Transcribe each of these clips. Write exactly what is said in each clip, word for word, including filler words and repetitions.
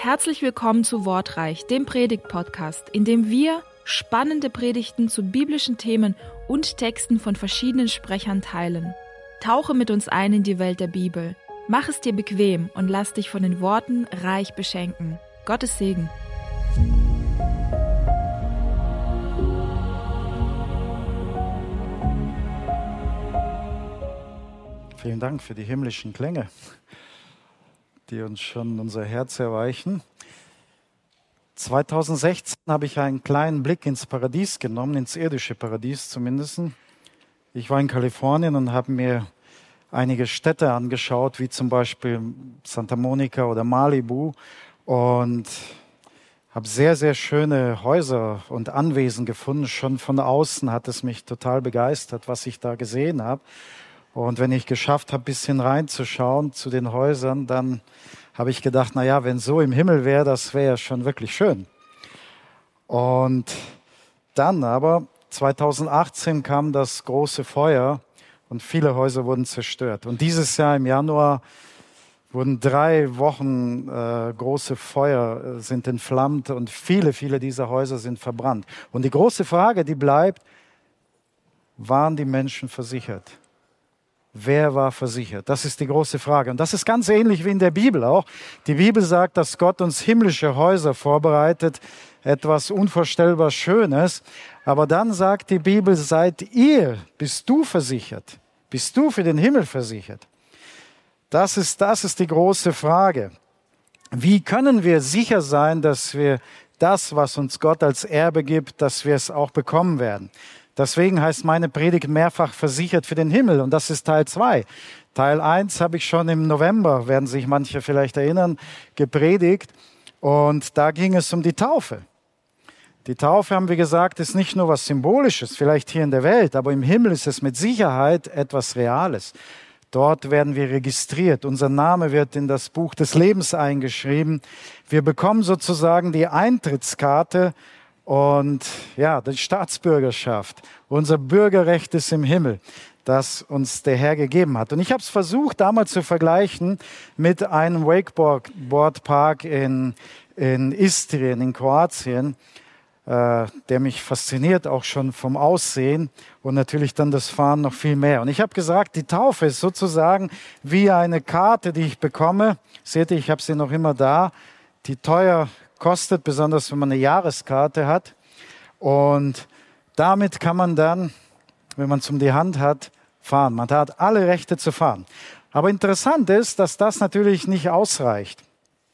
Herzlich willkommen zu Wortreich, dem Predigt-Podcast, in dem wir spannende Predigten zu biblischen Themen und Texten von verschiedenen Sprechern teilen. Tauche mit uns ein in die Welt der Bibel. Mach es dir bequem und lass dich von den Worten reich beschenken. Gottes Segen. Vielen Dank für die himmlischen Klänge, die uns schon unser Herz erweichen. zweitausendsechzehn habe ich einen kleinen Blick ins Paradies genommen, ins irdische Paradies zumindest. Ich war in Kalifornien und habe mir einige Städte angeschaut, wie zum Beispiel Santa Monica oder Malibu, und habe sehr, sehr schöne Häuser und Anwesen gefunden. Schon von außen hat es mich total begeistert, was ich da gesehen habe. Und wenn ich geschafft habe, ein bisschen reinzuschauen zu den Häusern, dann habe ich gedacht, na ja, wenn so im Himmel wäre, das wäre ja schon wirklich schön. Und dann aber, zweitausendachtzehn kam das große Feuer und viele Häuser wurden zerstört. Und dieses Jahr im Januar wurden drei Wochen äh, große Feuer äh, sind entflammt und viele, viele dieser Häuser sind verbrannt. Und die große Frage, die bleibt, waren die Menschen versichert? Wer war versichert? Das ist die große Frage. Und das ist ganz ähnlich wie in der Bibel auch. Die Bibel sagt, dass Gott uns himmlische Häuser vorbereitet, etwas unvorstellbar Schönes. Aber dann sagt die Bibel, seid ihr, bist du versichert? Bist du für den Himmel versichert? Das ist, das ist die große Frage. Wie können wir sicher sein, dass wir das, was uns Gott als Erbe gibt, dass wir es auch bekommen werden? Deswegen heißt meine Predigt mehrfach versichert für den Himmel, und das ist Teil zwei. Teil eins habe ich schon im November, werden sich manche vielleicht erinnern, gepredigt, und da ging es um die Taufe. Die Taufe, haben wir gesagt, ist nicht nur was Symbolisches, vielleicht hier in der Welt, aber im Himmel ist es mit Sicherheit etwas Reales. Dort werden wir registriert, unser Name wird in das Buch des Lebens eingeschrieben. Wir bekommen sozusagen die Eintrittskarte und ja, die Staatsbürgerschaft. Unser Bürgerrecht ist im Himmel, das uns der Herr gegeben hat. Und ich habe es versucht, damals zu vergleichen mit einem Wakeboard-Park in, in Istrien, in Kroatien, äh, der mich fasziniert, auch schon vom Aussehen, und natürlich dann das Fahren noch viel mehr. Und ich habe gesagt, die Taufe ist sozusagen wie eine Karte, die ich bekomme. Seht ihr, ich habe sie noch immer da, die teuer kostet, besonders wenn man eine Jahreskarte hat. Und damit kann man dann, wenn man es um die Hand hat, fahren. Man hat alle Rechte zu fahren. Aber interessant ist, dass das natürlich nicht ausreicht.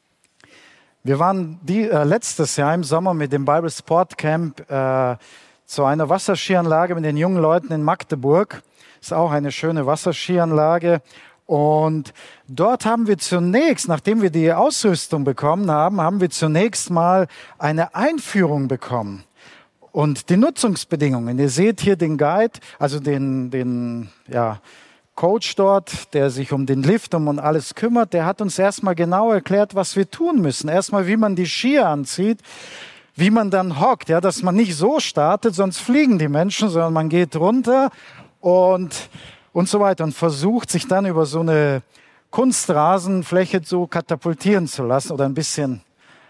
Wir waren die, äh, letztes Jahr im Sommer mit dem Bible Sport Camp äh, zu einer Wasserskianlage mit den jungen Leuten in Magdeburg. Ist auch eine schöne Wasserskianlage. Und dort haben wir zunächst, nachdem wir die Ausrüstung bekommen haben, haben wir zunächst mal eine Einführung bekommen und die Nutzungsbedingungen. Ihr seht hier den Guide, also den, den ja, Coach dort, der sich um den Lift um und alles kümmert. Der hat uns erstmal genau erklärt, was wir tun müssen. Erstmal, wie man die Skier anzieht, wie man dann hockt, ja, dass man nicht so startet, sonst fliegen die Menschen, sondern man geht runter und und so weiter und versucht, sich dann über so eine Kunstrasenfläche so katapultieren zu lassen oder ein bisschen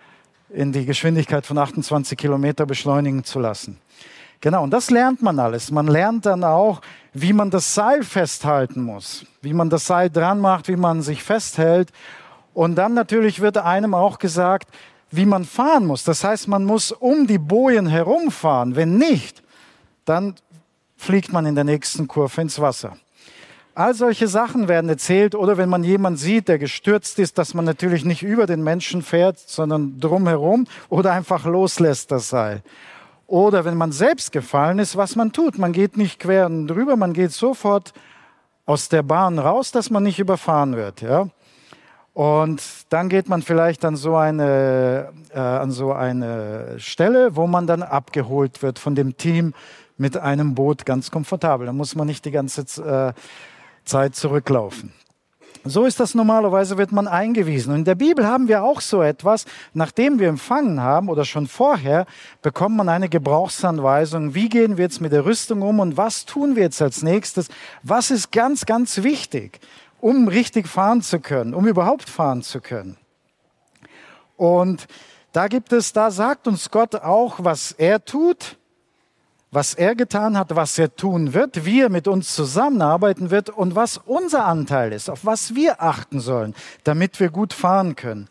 in die Geschwindigkeit von achtundzwanzig Kilometer beschleunigen zu lassen. Genau, und das lernt man alles. Man lernt dann auch, wie man das Seil festhalten muss, wie man das Seil dran macht, wie man sich festhält. Und dann natürlich wird einem auch gesagt, wie man fahren muss. Das heißt, man muss um die Bojen herumfahren. Wenn nicht, dann fliegt man in der nächsten Kurve ins Wasser. All solche Sachen werden erzählt, oder wenn man jemanden sieht, der gestürzt ist, dass man natürlich nicht über den Menschen fährt, sondern drumherum oder einfach loslässt das Seil. Oder wenn man selbst gefallen ist, was man tut. Man geht nicht quer drüber, man geht sofort aus der Bahn raus, dass man nicht überfahren wird. Ja? Und dann geht man vielleicht an so eine, äh, an so eine Stelle, wo man dann abgeholt wird von dem Team mit einem Boot ganz komfortabel. Da muss man nicht die ganze äh, Zeit zurücklaufen. So ist das normalerweise, wird man eingewiesen. Und in der Bibel haben wir auch so etwas, nachdem wir empfangen haben oder schon vorher, bekommt man eine Gebrauchsanweisung. Wie gehen wir jetzt mit der Rüstung um und was tun wir jetzt als nächstes? Was ist ganz, ganz wichtig, um richtig fahren zu können, um überhaupt fahren zu können? Und da gibt es, da sagt uns Gott auch, was er tut, was er getan hat, was er tun wird, wie er mit uns zusammenarbeiten wird und was unser Anteil ist, auf was wir achten sollen, damit wir gut fahren können.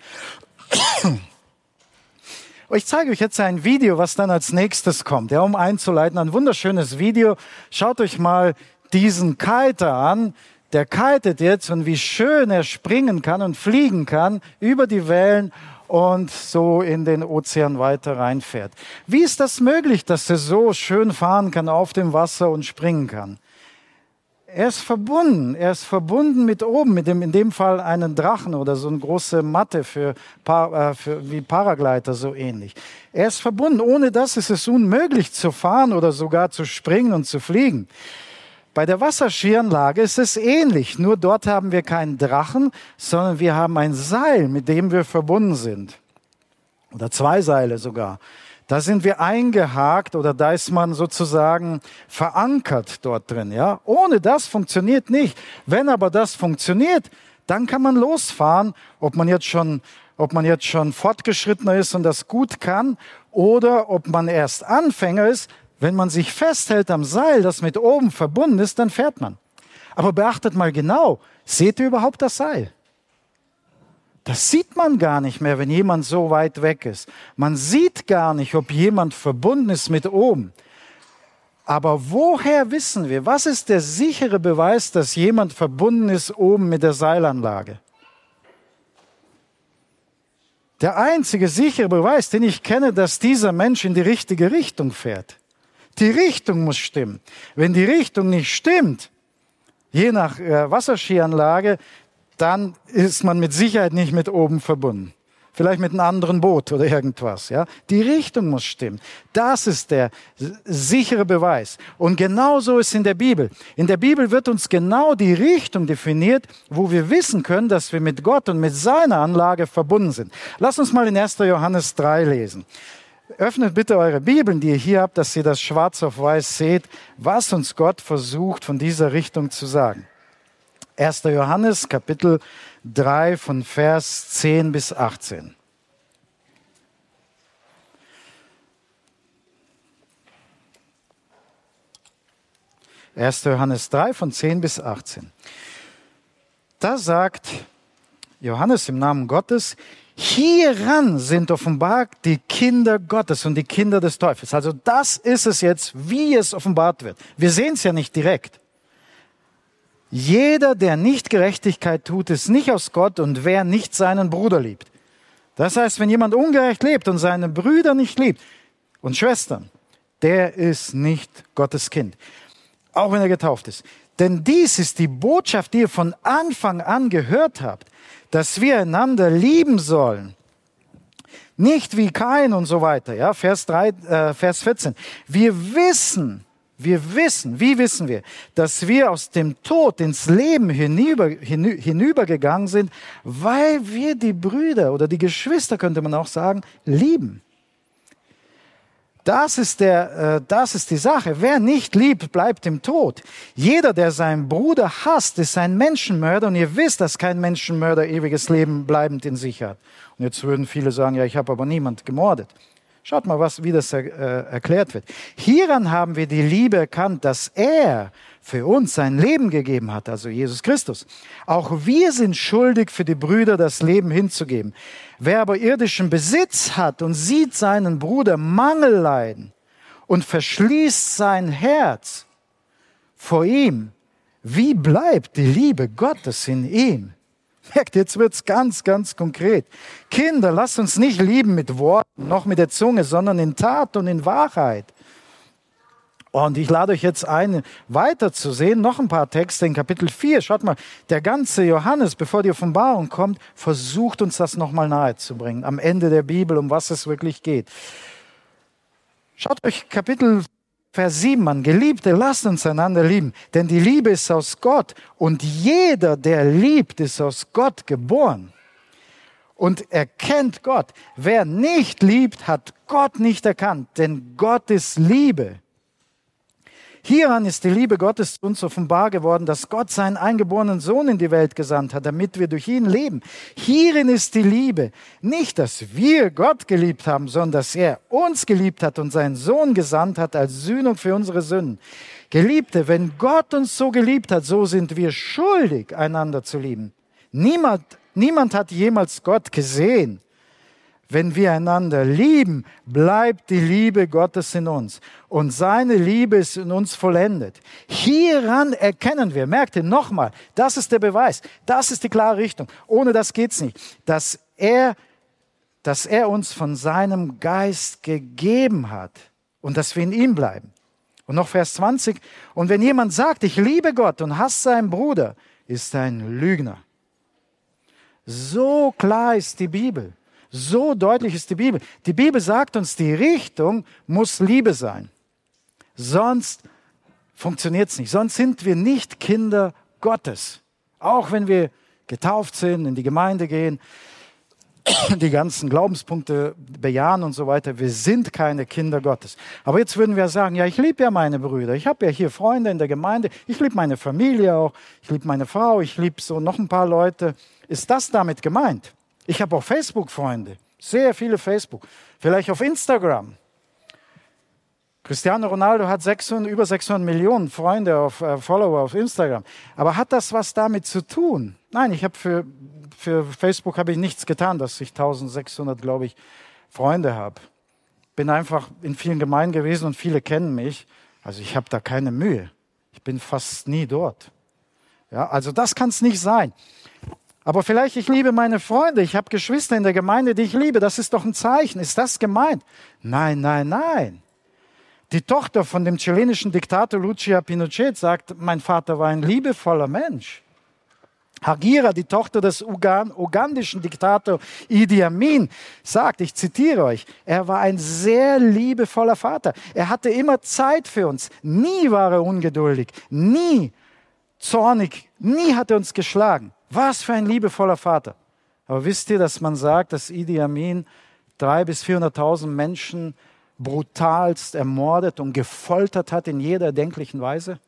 Ich zeige euch jetzt ein Video, was dann als nächstes kommt, ja, um einzuleiten. Ein wunderschönes Video. Schaut euch mal diesen Kiter an. Der kitet jetzt und wie schön er springen kann und fliegen kann über die Wellen und so in den Ozean weiter reinfährt. Wie ist das möglich, dass er so schön fahren kann auf dem Wasser und springen kann? Er ist verbunden. Er ist verbunden mit oben, mit dem, in dem Fall einen Drachen oder so eine große Matte für, äh, für wie Paragleiter, so ähnlich. Er ist verbunden. Ohne das ist es unmöglich zu fahren oder sogar zu springen und zu fliegen. Bei der Wasserskianlage ist es ähnlich, nur dort haben wir keinen Drachen, sondern wir haben ein Seil, mit dem wir verbunden sind. Oder zwei Seile sogar. Da sind wir eingehakt oder da ist man sozusagen verankert dort drin. Ja? Ohne das funktioniert nicht. Wenn aber das funktioniert, dann kann man losfahren, ob man jetzt schon, ob man jetzt schon fortgeschrittener ist und das gut kann oder ob man erst Anfänger ist. Wenn man sich festhält am Seil, das mit oben verbunden ist, dann fährt man. Aber beachtet mal genau, seht ihr überhaupt das Seil? Das sieht man gar nicht mehr, wenn jemand so weit weg ist. Man sieht gar nicht, ob jemand verbunden ist mit oben. Aber woher wissen wir, was ist der sichere Beweis, dass jemand verbunden ist oben mit der Seilanlage? Der einzige sichere Beweis, den ich kenne, dass dieser Mensch in die richtige Richtung fährt. Die Richtung muss stimmen. Wenn die Richtung nicht stimmt, je nach äh, Wasserskianlage, dann ist man mit Sicherheit nicht mit oben verbunden. Vielleicht mit einem anderen Boot oder irgendwas. Ja? Die Richtung muss stimmen. Das ist der sichere Beweis. Und genauso ist es in der Bibel. In der Bibel wird uns genau die Richtung definiert, wo wir wissen können, dass wir mit Gott und mit seiner Anlage verbunden sind. Lass uns mal in erster Johannes drei lesen. Öffnet bitte eure Bibeln, die ihr hier habt, dass ihr das schwarz auf weiß seht, was uns Gott versucht, von dieser Richtung zu sagen. erster Johannes, Kapitel drei, von Vers zehn bis achtzehn. erster Johannes drei, von zehn bis achtzehn. Da sagt Johannes im Namen Gottes: Hieran sind offenbart die Kinder Gottes und die Kinder des Teufels. Also das ist es jetzt, wie es offenbart wird. Wir sehen es ja nicht direkt. Jeder, der nicht Gerechtigkeit tut, ist nicht aus Gott, und wer nicht seinen Bruder liebt. Das heißt, wenn jemand ungerecht lebt und seine Brüder nicht liebt und Schwestern, der ist nicht Gottes Kind, auch wenn er getauft ist. Denn dies ist die Botschaft, die ihr von Anfang an gehört habt, dass wir einander lieben sollen. Nicht wie Kain und so weiter. Ja, Vers drei, äh, Vers vierzehn. Wir wissen, wir wissen, wie wissen wir, dass wir aus dem Tod ins Leben hinüber, hinü, hinübergegangen sind, weil wir die Brüder oder die Geschwister, könnte man auch sagen, lieben. Das ist, der, äh, das ist die Sache. Wer nicht liebt, bleibt im Tod. Jeder, der seinen Bruder hasst, ist ein Menschenmörder. Und ihr wisst, dass kein Menschenmörder ewiges Leben bleibend in sich hat. Und jetzt würden viele sagen, ja, ich habe aber niemand gemordet. Schaut mal, was, wie das äh, erklärt wird. Hieran haben wir die Liebe erkannt, dass er für uns sein Leben gegeben hat, also Jesus Christus. Auch wir sind schuldig, für die Brüder das Leben hinzugeben. Wer aber irdischen Besitz hat und sieht seinen Bruder Mangel leiden und verschließt sein Herz vor ihm, wie bleibt die Liebe Gottes in ihm? Merkt, jetzt wird's ganz, ganz konkret. Kinder, lasst uns nicht lieben mit Worten, noch mit der Zunge, sondern in Tat und in Wahrheit. Und ich lade euch jetzt ein, weiter zu sehen, noch ein paar Texte in Kapitel vier. Schaut mal, der ganze Johannes, bevor die Offenbarung kommt, versucht uns das nochmal nahe zu bringen, am Ende der Bibel, um was es wirklich geht. Schaut euch Kapitel Vers sieben an. Geliebte, lasst uns einander lieben, denn die Liebe ist aus Gott und jeder, der liebt, ist aus Gott geboren und erkennt Gott. Wer nicht liebt, hat Gott nicht erkannt, denn Gott ist Liebe. Hieran ist die Liebe Gottes zu uns offenbar geworden, dass Gott seinen eingeborenen Sohn in die Welt gesandt hat, damit wir durch ihn leben. Hierin ist die Liebe. Nicht, dass wir Gott geliebt haben, sondern dass er uns geliebt hat und seinen Sohn gesandt hat als Sühnung für unsere Sünden. Geliebte, wenn Gott uns so geliebt hat, so sind wir schuldig, einander zu lieben. Niemand, niemand hat jemals Gott gesehen. Wenn wir einander lieben, bleibt die Liebe Gottes in uns und seine Liebe ist in uns vollendet. Hieran erkennen wir, merkt ihr nochmal, das ist der Beweis, das ist die klare Richtung. Ohne das geht's nicht, dass er, dass er uns von seinem Geist gegeben hat und dass wir in ihm bleiben. Und noch Vers zwanzig, und wenn jemand sagt, ich liebe Gott und hasst seinen Bruder, ist er ein Lügner. So klar ist die Bibel. So deutlich ist die Bibel. Die Bibel sagt uns, die Richtung muss Liebe sein. Sonst funktioniert es nicht. Sonst sind wir nicht Kinder Gottes. Auch wenn wir getauft sind, in die Gemeinde gehen, die ganzen Glaubenspunkte bejahen und so weiter. Wir sind keine Kinder Gottes. Aber jetzt würden wir sagen, ja, ich liebe ja meine Brüder. Ich habe ja hier Freunde in der Gemeinde. Ich liebe meine Familie auch. Ich liebe meine Frau. Ich liebe so noch ein paar Leute. Ist das damit gemeint? Ich habe auch Facebook-Freunde, sehr viele Facebook, vielleicht auf Instagram. Cristiano Ronaldo hat sechshundert, über sechshundert Millionen Freunde, auf, äh, Follower auf Instagram. Aber hat das was damit zu tun? Nein, ich habe für, für Facebook habe ich nichts getan, dass ich eintausendsechshundert, glaube ich, Freunde habe. Bin einfach in vielen Gemeinden gewesen und viele kennen mich. Also ich habe da keine Mühe. Ich bin fast nie dort. Ja, also das kann es nicht sein. Aber vielleicht, ich liebe meine Freunde, ich habe Geschwister in der Gemeinde, die ich liebe. Das ist doch ein Zeichen. Ist das gemeint? Nein, nein, nein. Die Tochter von dem chilenischen Diktator Lucia Pinochet sagt, mein Vater war ein liebevoller Mensch. Hagira, die Tochter des Ugan- ugandischen Diktators Idi Amin, sagt, ich zitiere euch, er war ein sehr liebevoller Vater. Er hatte immer Zeit für uns. Nie war er ungeduldig, nie zornig, nie hat er uns geschlagen. Was für ein liebevoller Vater. Aber wisst ihr, dass man sagt, dass Idi Amin dreihunderttausend bis vierhunderttausend Menschen brutalst ermordet und gefoltert hat in jeder erdenklichen Weise?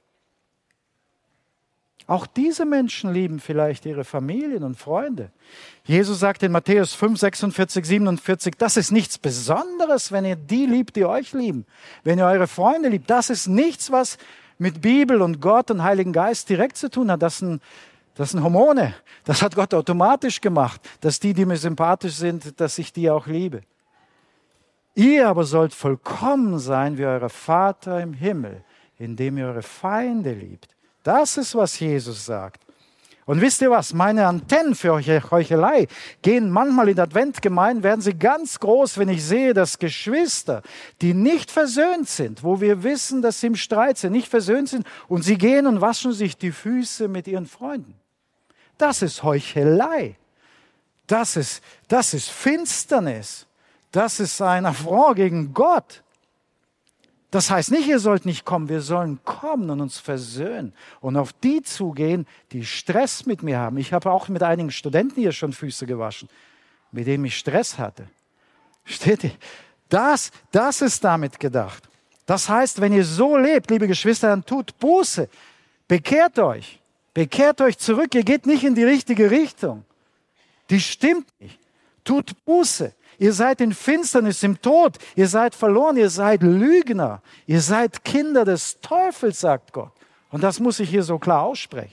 Auch diese Menschen lieben vielleicht ihre Familien und Freunde. Jesus sagt in Matthäus fünf, sechsundvierzig, siebenundvierzig, das ist nichts Besonderes, wenn ihr die liebt, die euch lieben. Wenn ihr eure Freunde liebt, das ist nichts, was mit Bibel und Gott und Heiligen Geist direkt zu tun hat. Das sind Das sind Hormone. Das hat Gott automatisch gemacht, dass die, die mir sympathisch sind, dass ich die auch liebe. Ihr aber sollt vollkommen sein wie euer Vater im Himmel, indem ihr eure Feinde liebt. Das ist, was Jesus sagt. Und wisst ihr was? Meine Antennen für Heuchelei gehen manchmal in Adventgemeinden, werden sie ganz groß, wenn ich sehe, dass Geschwister, die nicht versöhnt sind, wo wir wissen, dass sie im Streit sind, nicht versöhnt sind, und sie gehen und waschen sich die Füße mit ihren Freunden. Das ist Heuchelei. Das ist, das ist Finsternis. Das ist ein Affront gegen Gott. Das heißt nicht, ihr sollt nicht kommen. Wir sollen kommen und uns versöhnen und auf die zugehen, die Stress mit mir haben. Ich habe auch mit einigen Studenten hier schon Füße gewaschen, mit denen ich Stress hatte. Steht ihr? Das, das ist damit gedacht. Das heißt, wenn ihr so lebt, liebe Geschwister, dann tut Buße. Bekehrt euch. Bekehrt euch zurück. Ihr geht nicht in die richtige Richtung. Die stimmt nicht. Tut Buße. Ihr seid in Finsternis, im Tod. Ihr seid verloren. Ihr seid Lügner. Ihr seid Kinder des Teufels, sagt Gott. Und das muss ich hier so klar aussprechen.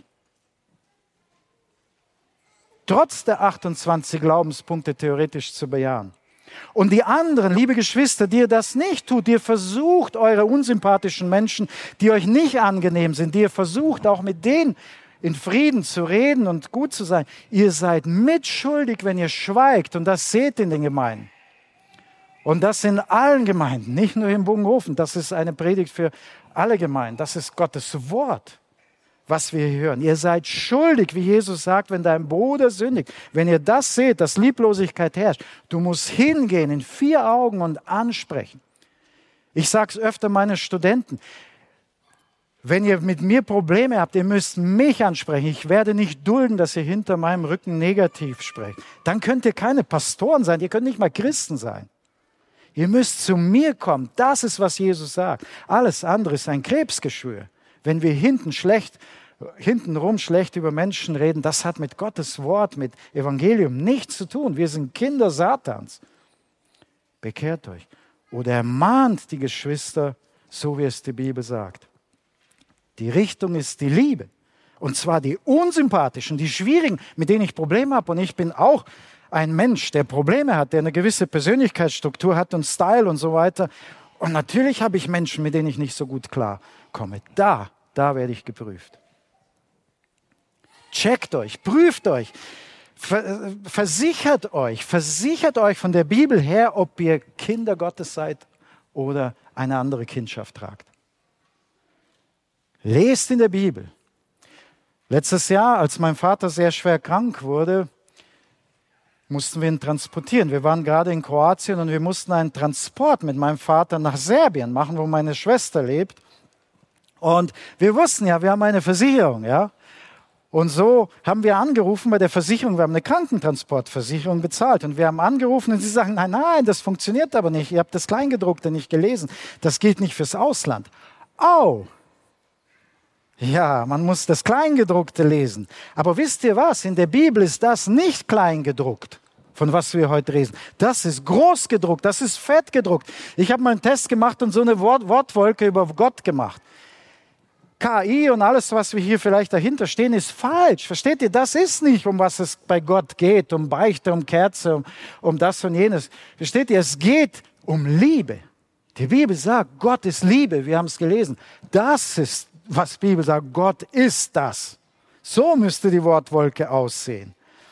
Trotz der achtundzwanzig Glaubenspunkte theoretisch zu bejahen. Und die anderen, liebe Geschwister, die ihr das nicht tut, ihr versucht, eure unsympathischen Menschen, die euch nicht angenehm sind, die ihr versucht, auch mit denen in Frieden zu reden und gut zu sein. Ihr seid mitschuldig, wenn ihr schweigt. Und das seht in den Gemeinden. Und das in allen Gemeinden, nicht nur im Bogenhofen. Das ist eine Predigt für alle Gemeinden. Das ist Gottes Wort, was wir hier hören. Ihr seid schuldig, wie Jesus sagt, wenn dein Bruder sündigt. Wenn ihr das seht, dass Lieblosigkeit herrscht, du musst hingehen in vier Augen und ansprechen. Ich sage es öfter meinen Studenten. Wenn ihr mit mir Probleme habt, ihr müsst mich ansprechen. Ich werde nicht dulden, dass ihr hinter meinem Rücken negativ sprecht. Dann könnt ihr keine Pastoren sein, ihr könnt nicht mal Christen sein. Ihr müsst zu mir kommen. Das ist, was Jesus sagt. Alles andere ist ein Krebsgeschwür. Wenn wir hinten schlecht, hintenrum schlecht über Menschen reden, das hat mit Gottes Wort, mit Evangelium nichts zu tun. Wir sind Kinder Satans. Bekehrt euch. Oder ermahnt die Geschwister, so wie es die Bibel sagt. Die Richtung ist die Liebe. Und zwar die unsympathischen, die schwierigen, mit denen ich Probleme habe. Und ich bin auch ein Mensch, der Probleme hat, der eine gewisse Persönlichkeitsstruktur hat und Style und so weiter. Und natürlich habe ich Menschen, mit denen ich nicht so gut klarkomme. Da, da werde ich geprüft. Checkt euch, prüft euch, versichert euch, versichert euch von der Bibel her, ob ihr Kinder Gottes seid oder eine andere Kindschaft tragt. Lest in der Bibel. Letztes Jahr, als mein Vater sehr schwer krank wurde, mussten wir ihn transportieren. Wir waren gerade in Kroatien und wir mussten einen Transport mit meinem Vater nach Serbien machen, wo meine Schwester lebt. Und wir wussten ja, wir haben eine Versicherung, ja. Und so haben wir angerufen bei der Versicherung, wir haben eine Krankentransportversicherung bezahlt. Und wir haben angerufen und sie sagen, nein, nein, das funktioniert aber nicht. Ihr habt das Kleingedruckte nicht gelesen. Das gilt nicht fürs Ausland. Au! Ja, man muss das Kleingedruckte lesen. Aber wisst ihr was? In der Bibel ist das nicht kleingedruckt, von was wir heute lesen. Das ist groß gedruckt, das ist fett gedruckt. Ich habe mal einen Test gemacht und so eine Wort- Wortwolke über Gott gemacht. K I und alles, was wir hier vielleicht dahinter stehen, ist falsch. Versteht ihr? Das ist nicht, um was es bei Gott geht, um Beichte, um Kerze, um, um das und jenes. Versteht ihr? Es geht um Liebe. Die Bibel sagt, Gott ist Liebe. Wir haben es gelesen. Das ist, was die Bibel sagt. Gott ist das. So müsste die Wortwolke aussehen.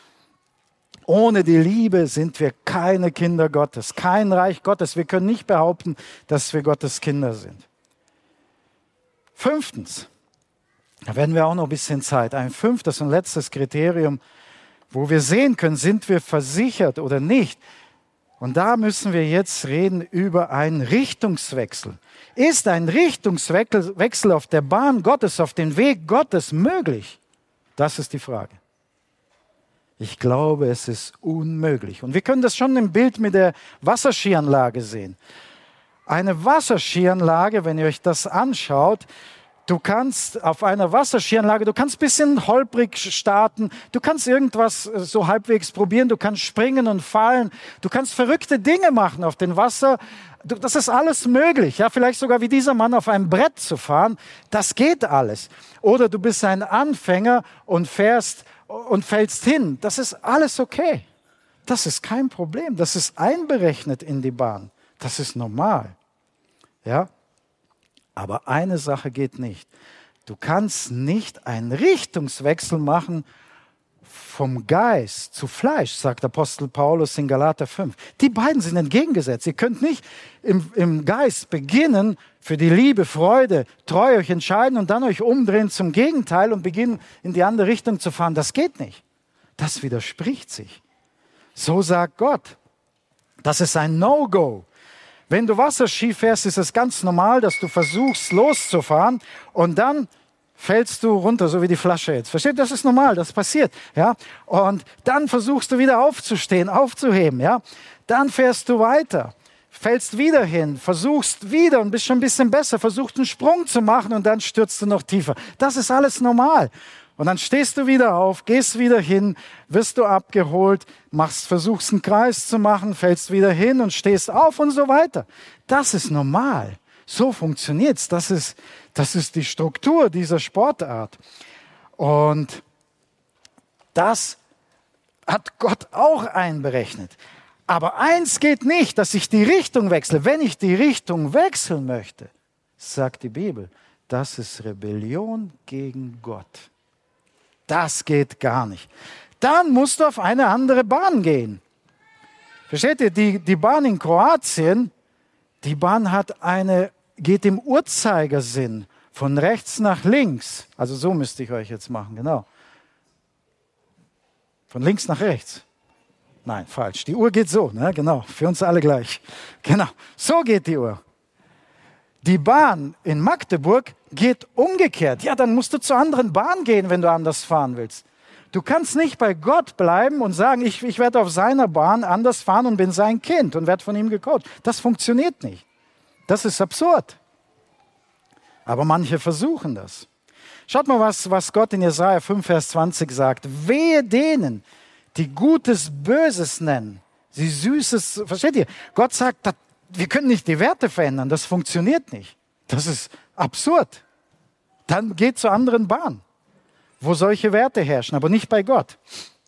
Ohne die Liebe sind wir keine Kinder Gottes, kein Reich Gottes. Wir können nicht behaupten, dass wir Gottes Kinder sind. Fünftens, da werden wir auch noch ein bisschen Zeit, ein fünftes und letztes Kriterium, wo wir sehen können, sind wir versichert oder nicht. Und da müssen wir jetzt reden über einen Richtungswechsel. Ist ein Richtungswechsel auf der Bahn Gottes, auf dem Weg Gottes möglich? Das ist die Frage. Ich glaube, es ist unmöglich. Und wir können das schon im Bild mit der Wasserskianlage sehen. Eine Wasserskianlage, wenn ihr euch das anschaut, du kannst auf einer Wasserskianlage, du kannst ein bisschen holprig starten, du kannst irgendwas so halbwegs probieren, du kannst springen und fallen, du kannst verrückte Dinge machen auf dem Wasser. Das ist alles möglich, ja, vielleicht sogar wie dieser Mann auf einem Brett zu fahren, das geht alles. Oder du bist ein Anfänger und fährst und fällst hin, das ist alles okay. Das ist kein Problem, das ist einberechnet in die Bahn. Das ist normal. Ja? Aber eine Sache geht nicht. Du kannst nicht einen Richtungswechsel machen vom Geist zu Fleisch, sagt Apostel Paulus in Galater fünf. Die beiden sind entgegengesetzt. Ihr könnt nicht im, im Geist beginnen, für die Liebe, Freude, treu euch entscheiden und dann euch umdrehen zum Gegenteil und beginnen, in die andere Richtung zu fahren. Das geht nicht. Das widerspricht sich. So sagt Gott. Das ist ein No-Go. Wenn du Wasserski fährst, ist es ganz normal, dass du versuchst, loszufahren und dann fällst du runter, so wie die Flasche jetzt. Versteht? Das ist normal, das passiert. Ja? Und dann versuchst du wieder aufzustehen, aufzuheben. Ja? Dann fährst du weiter, fällst wieder hin, versuchst wieder und bist schon ein bisschen besser, versuchst einen Sprung zu machen und dann stürzt du noch tiefer. Das ist alles normal. Und dann stehst du wieder auf, gehst wieder hin, wirst du abgeholt, machst, versuchst einen Kreis zu machen, fällst wieder hin und stehst auf und so weiter. Das ist normal. So funktioniert's. Das ist, das ist die Struktur dieser Sportart. Und das hat Gott auch einberechnet. Aber eins geht nicht, dass ich die Richtung wechsle. Wenn ich die Richtung wechseln möchte, sagt die Bibel, das ist Rebellion gegen Gott. Das geht gar nicht. Dann musst du auf eine andere Bahn gehen. Versteht ihr? Die, die Bahn in Kroatien, die Bahn hat eine, geht im Uhrzeigersinn von rechts nach links. Also so müsste ich euch jetzt machen, genau. Von links nach rechts. Nein, falsch. Die Uhr geht so, ne? Genau. Für uns alle gleich. Genau. So geht die Uhr. Die Bahn in Magdeburg geht umgekehrt. Ja, dann musst du zur anderen Bahn gehen, wenn du anders fahren willst. Du kannst nicht bei Gott bleiben und sagen, ich, ich werde auf seiner Bahn anders fahren und bin sein Kind und werde von ihm gecoacht. Das funktioniert nicht. Das ist absurd. Aber manche versuchen das. Schaut mal, was, was Gott in Jesaja fünf, Vers zwanzig sagt. Wehe denen, die Gutes Böses nennen, sie Süßes, versteht ihr? Gott sagt, das, wir können nicht die Werte verändern, das funktioniert nicht. Das ist absurd. Dann geht zur anderen Bahn, wo solche Werte herrschen, aber nicht bei Gott.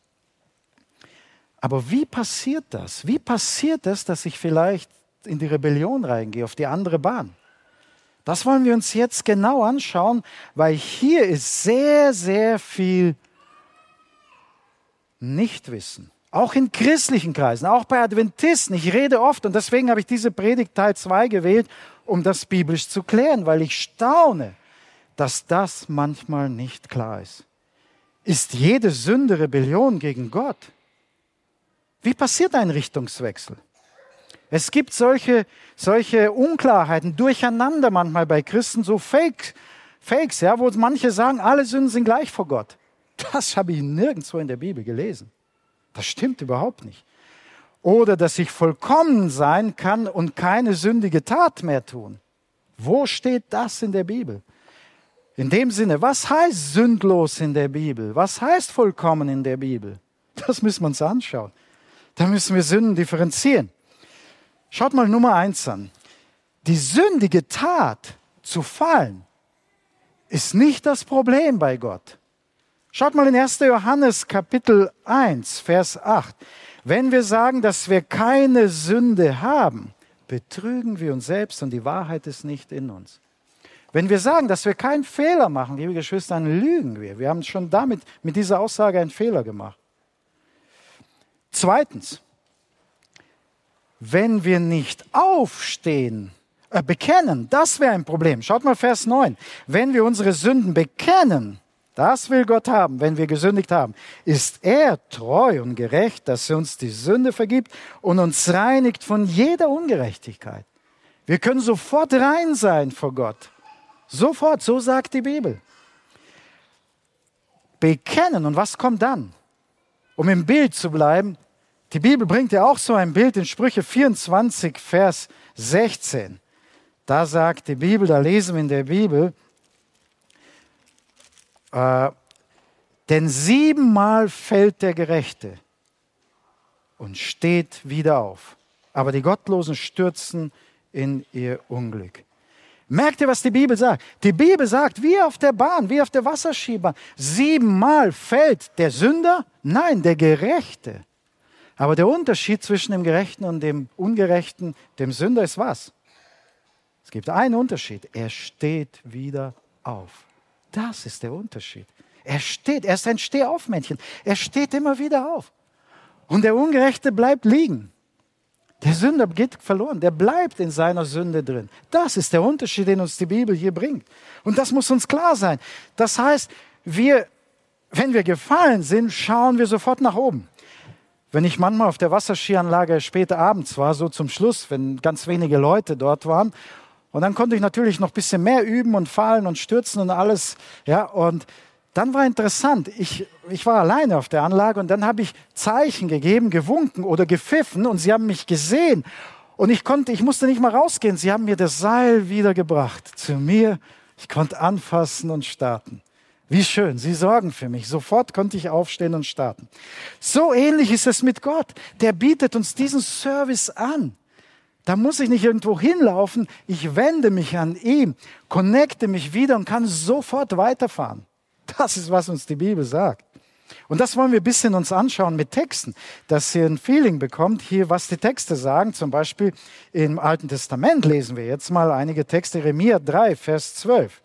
Aber wie passiert das? Wie passiert es, dass ich vielleicht in die Rebellion reingehe, auf die andere Bahn? Das wollen wir uns jetzt genau anschauen, weil hier ist sehr, sehr viel Nichtwissen. Auch in christlichen Kreisen, auch bei Adventisten. Ich rede oft und deswegen habe ich diese Predigt Teil zwei gewählt, um das biblisch zu klären, weil ich staune, dass das manchmal nicht klar ist. Ist jede Sünde Rebellion gegen Gott? Wie passiert ein Richtungswechsel? Es gibt solche, solche Unklarheiten, Durcheinander manchmal bei Christen, so Fake, Fakes, ja, wo manche sagen, alle Sünden sind gleich vor Gott. Das habe ich nirgendwo in der Bibel gelesen. Das stimmt überhaupt nicht. Oder dass ich vollkommen sein kann und keine sündige Tat mehr tun. Wo steht das in der Bibel? In dem Sinne, was heißt sündlos in der Bibel? Was heißt vollkommen in der Bibel? Das müssen wir uns anschauen. Da müssen wir Sünden differenzieren. Schaut mal Nummer eins an. Die sündige Tat zu fallen, ist nicht das Problem bei Gott. Schaut mal in erster Johannes Kapitel eins, Vers acht. Wenn wir sagen, dass wir keine Sünde haben, betrügen wir uns selbst und die Wahrheit ist nicht in uns. Wenn wir sagen, dass wir keinen Fehler machen, liebe Geschwister, dann lügen wir. Wir haben schon damit, mit dieser Aussage einen Fehler gemacht. Zweitens, wenn wir nicht aufstehen, äh, bekennen, das wäre ein Problem. Schaut mal Vers neun. Wenn wir unsere Sünden bekennen, das will Gott haben, wenn wir gesündigt haben, ist er treu und gerecht, dass er uns die Sünde vergibt und uns reinigt von jeder Ungerechtigkeit. Wir können sofort rein sein vor Gott. Sofort, so sagt die Bibel. Bekennen, und was kommt dann? Um im Bild zu bleiben, die Bibel bringt ja auch so ein Bild in Sprüche vierundzwanzig, Vers sechzehn. Da sagt die Bibel, da lesen wir in der Bibel, äh, denn siebenmal fällt der Gerechte und steht wieder auf. Aber die Gottlosen stürzen in ihr Unglück. Merkt ihr, was die Bibel sagt? Die Bibel sagt, wie auf der Bahn, wie auf der Wasserskibahn, siebenmal fällt der Sünder, nein, der Gerechte. Aber der Unterschied zwischen dem Gerechten und dem Ungerechten, dem Sünder, ist was? Es gibt einen Unterschied. Er steht wieder auf. Das ist der Unterschied. Er steht, er ist ein Stehaufmännchen. Er steht immer wieder auf. Und der Ungerechte bleibt liegen. Der Sünder geht verloren. Der bleibt in seiner Sünde drin. Das ist der Unterschied, den uns die Bibel hier bringt. Und das muss uns klar sein. Das heißt, wir, wenn wir gefallen sind, schauen wir sofort nach oben. Wenn ich manchmal auf der Wasserskianlage später abends war, so zum Schluss, wenn ganz wenige Leute dort waren, und dann konnte ich natürlich noch ein bisschen mehr üben und fallen und stürzen und alles, ja, und dann war interessant, ich, ich war alleine auf der Anlage und dann habe ich Zeichen gegeben, gewunken oder gepfiffen und sie haben mich gesehen und ich konnte, ich musste nicht mal rausgehen, sie haben mir das Seil wiedergebracht zu mir, ich konnte anfassen und starten. Wie schön, sie sorgen für mich. Sofort konnte ich aufstehen und starten. So ähnlich ist es mit Gott. Der bietet uns diesen Service an. Da muss ich nicht irgendwo hinlaufen. Ich wende mich an ihn, connecte mich wieder und kann sofort weiterfahren. Das ist, was uns die Bibel sagt. Und das wollen wir ein bisschen uns anschauen mit Texten, dass ihr ein Feeling bekommt, hier, was die Texte sagen. Zum Beispiel im Alten Testament lesen wir jetzt mal einige Texte. Jeremia drei, Vers zwölf.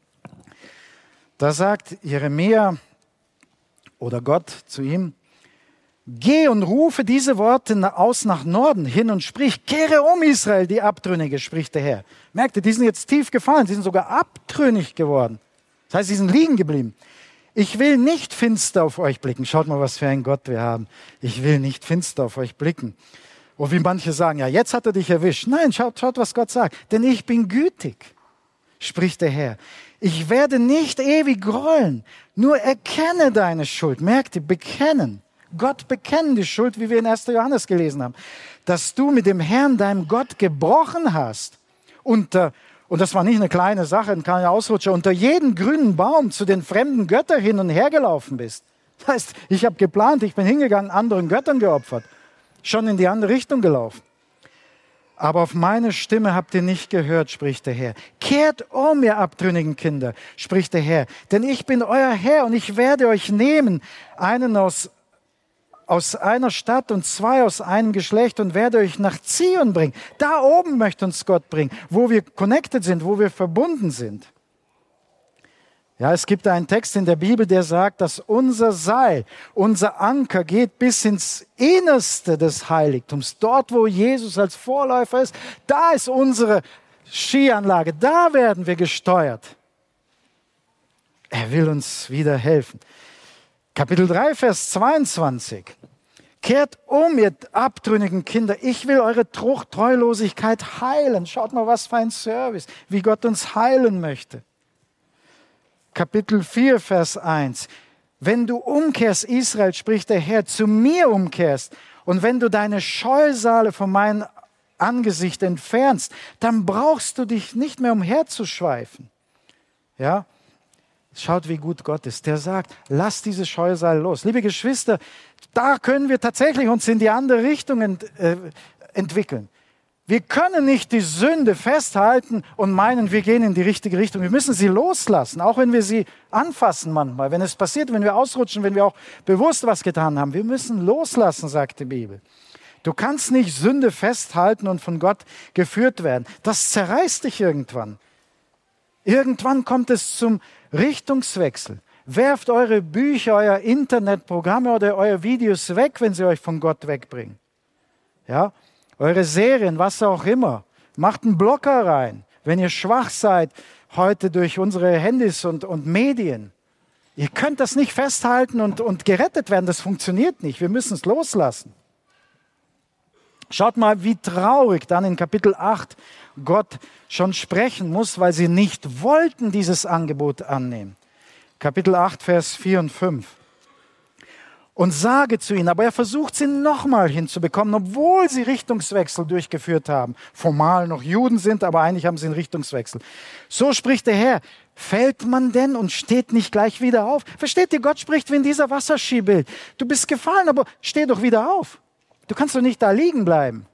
Da sagt Jeremia oder Gott zu ihm, geh und rufe diese Worte aus nach Norden hin und sprich, kehre um Israel, die Abtrünnige, spricht der Herr. Merkt ihr, die sind jetzt tief gefallen, sie sind sogar abtrünnig geworden. Das heißt, sie sind liegen geblieben. Ich will nicht finster auf euch blicken. Schaut mal, was für ein Gott wir haben. Ich will nicht finster auf euch blicken. Oder wie manche sagen, ja, jetzt hat er dich erwischt. Nein, schaut, schaut, was Gott sagt. Denn ich bin gütig, spricht der Herr. Ich werde nicht ewig grollen, nur erkenne deine Schuld. Merkt ihr, bekennen. Gott bekennen die Schuld, wie wir in erster Johannes gelesen haben. Dass du mit dem Herrn, deinem Gott, gebrochen hast. Unter, und das war nicht eine kleine Sache, ein kleiner Ausrutscher, unter jeden grünen Baum zu den fremden Göttern hin und her gelaufen bist. Das heißt, ich habe geplant, ich bin hingegangen, anderen Göttern geopfert. Schon in die andere Richtung gelaufen. Aber auf meine Stimme habt ihr nicht gehört, spricht der Herr. Kehrt um, ihr abtrünnigen Kinder, spricht der Herr. Denn ich bin euer Herr und ich werde euch nehmen, einen aus, aus einer Stadt und zwei aus einem Geschlecht und werde euch nach Zion bringen. Da oben möchte uns Gott bringen, wo wir connected sind, wo wir verbunden sind. Ja, es gibt einen Text in der Bibel, der sagt, dass unser Seil, unser Anker geht bis ins Innerste des Heiligtums. Dort, wo Jesus als Vorläufer ist, da ist unsere Skianlage, da werden wir gesteuert. Er will uns wieder helfen. Kapitel drei, Vers zweiundzwanzig. Kehrt um, ihr abtrünnigen Kinder. Ich will eure Treulosigkeit heilen. Schaut mal, was für ein Service, wie Gott uns heilen möchte. Kapitel vier, Vers eins. Wenn du umkehrst, Israel, spricht der Herr, zu mir umkehrst und wenn du deine Scheusale von meinem Angesicht entfernst, dann brauchst du dich nicht mehr umherzuschweifen. Ja? Schaut, wie gut Gott ist. Der sagt, lass diese Scheusal los. Liebe Geschwister, da können wir tatsächlich uns in die andere Richtung ent, äh, entwickeln. Wir können nicht die Sünde festhalten und meinen, wir gehen in die richtige Richtung. Wir müssen sie loslassen, auch wenn wir sie anfassen manchmal. Wenn es passiert, wenn wir ausrutschen, wenn wir auch bewusst was getan haben. Wir müssen loslassen, sagt die Bibel. Du kannst nicht Sünde festhalten und von Gott geführt werden. Das zerreißt dich irgendwann. Irgendwann kommt es zum Richtungswechsel. Werft eure Bücher, euer Internetprogramme oder eure Videos weg, wenn sie euch von Gott wegbringen. Ja? Eure Serien, was auch immer. Macht einen Blocker rein, wenn ihr schwach seid, heute durch unsere Handys und, und Medien. Ihr könnt das nicht festhalten und, und gerettet werden, das funktioniert nicht. Wir müssen es loslassen. Schaut mal, wie traurig dann in Kapitel acht Gott schon sprechen muss, weil sie nicht wollten dieses Angebot annehmen. Kapitel acht, Vers vier und fünf. Und sage zu ihnen, aber er versucht sie nochmal hinzubekommen, obwohl sie Richtungswechsel durchgeführt haben. Formal noch Juden sind, aber eigentlich haben sie einen Richtungswechsel. So spricht der Herr, fällt man denn und steht nicht gleich wieder auf? Versteht ihr, Gott spricht wie in dieser Wasserskibild. Du bist gefallen, aber steh doch wieder auf. Du kannst doch nicht da liegen bleiben.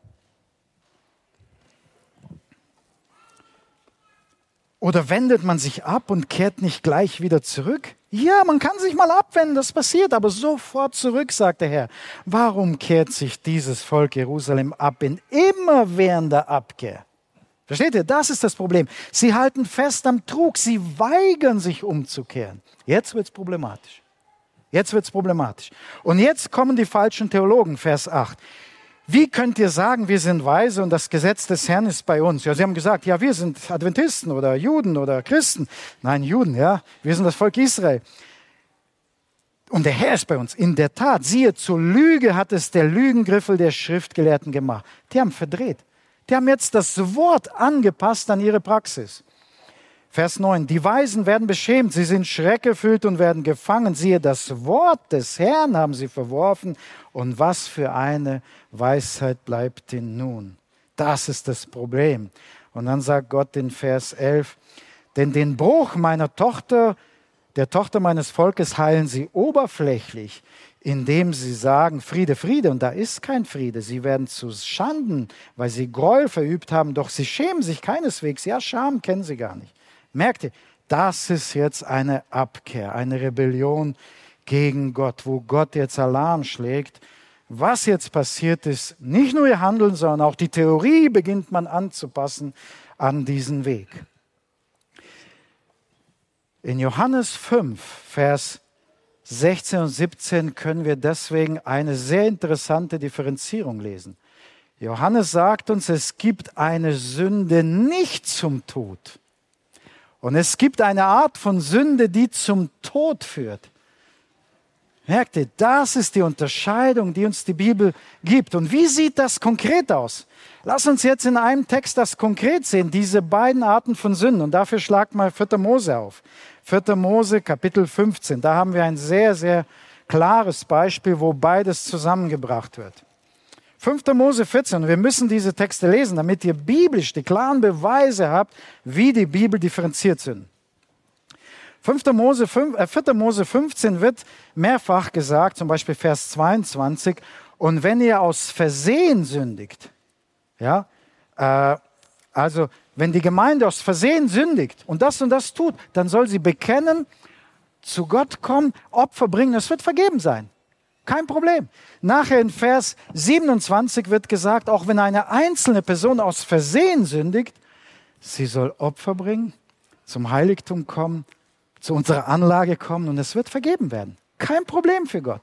Oder wendet man sich ab und kehrt nicht gleich wieder zurück? Ja, man kann sich mal abwenden, das passiert, aber sofort zurück, sagt der Herr. Warum kehrt sich dieses Volk Jerusalem ab in immerwährender Abkehr? Versteht ihr? Das ist das Problem. Sie halten fest am Trug, sie weigern sich umzukehren. Jetzt wird's problematisch. Jetzt wird's problematisch. Und jetzt kommen die falschen Theologen, Vers acht. Wie könnt ihr sagen, wir sind weise und das Gesetz des Herrn ist bei uns? Ja, sie haben gesagt, ja, wir sind Adventisten oder Juden oder Christen. Nein, Juden, ja, wir sind das Volk Israel. Und der Herr ist bei uns. In der Tat, siehe, zur Lüge hat es der Lügengriffel der Schriftgelehrten gemacht. Die haben verdreht. Die haben jetzt das Wort angepasst an ihre Praxis. Vers neun, die Weisen werden beschämt, sie sind schreckerfüllt und werden gefangen. Siehe, das Wort des Herrn haben sie verworfen. Und was für eine Weisheit bleibt ihnen nun? Das ist das Problem. Und dann sagt Gott in Vers elf, denn den Bruch meiner Tochter, der Tochter meines Volkes heilen sie oberflächlich, indem sie sagen, Friede, Friede, und da ist kein Friede. Sie werden zu Schanden, weil sie Gräuel verübt haben, doch sie schämen sich keineswegs. Ja, Scham kennen sie gar nicht. Merkt ihr, das ist jetzt eine Abkehr, eine Rebellion gegen Gott, wo Gott jetzt Alarm schlägt. Was jetzt passiert ist, nicht nur ihr Handeln, sondern auch die Theorie beginnt man anzupassen an diesen Weg. In Johannes fünf, Vers sechzehn und siebzehn können wir deswegen eine sehr interessante Differenzierung lesen. Johannes sagt uns, es gibt eine Sünde nicht zum Tod. Und es gibt eine Art von Sünde, die zum Tod führt. Merkt ihr, das ist die Unterscheidung, die uns die Bibel gibt. Und wie sieht das konkret aus? Lass uns jetzt in einem Text das konkret sehen, diese beiden Arten von Sünden. Und dafür schlagt mal vierter Mose auf. vierter Mose, Kapitel fünfzehn. Da haben wir ein sehr, sehr klares Beispiel, wo beides zusammengebracht wird. fünfter Mose vierzehn. Wir müssen diese Texte lesen, damit ihr biblisch die klaren Beweise habt, wie die Bibel differenziert sind. fünfter Mose, äh, vierter Mose fünfzehn wird mehrfach gesagt, zum Beispiel Vers zweiundzwanzig. Und wenn ihr aus Versehen sündigt, ja, äh, also wenn die Gemeinde aus Versehen sündigt und das und das tut, dann soll sie bekennen, zu Gott kommen, Opfer bringen, es wird vergeben sein. Kein Problem. Nachher in Vers siebenundzwanzig wird gesagt, auch wenn eine einzelne Person aus Versehen sündigt, sie soll Opfer bringen, zum Heiligtum kommen, zu unserer Anlage kommen und es wird vergeben werden. Kein Problem für Gott.